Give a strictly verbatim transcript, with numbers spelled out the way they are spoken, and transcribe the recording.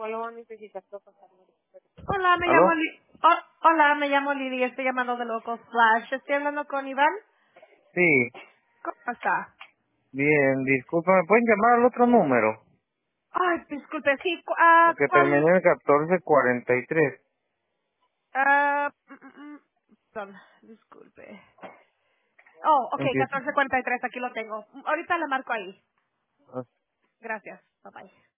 Hola, me llamo ¿Aló? Li oh, hola, me llamo Lili, estoy llamando de Local Flash. Estoy hablando con Iván. Sí, ¿Cómo está? bien, disculpa, ¿me pueden llamar al otro número? Ay, disculpe, sí, cu- ah, Que terminé ¿cuál? en el catorce cuarenta y tres. Ah, mm, mm, mm, perdón, disculpe. Oh, ok, Empieza. catorce cuarenta y tres, aquí lo tengo. Ahorita le marco ahí. Gracias, bye bye.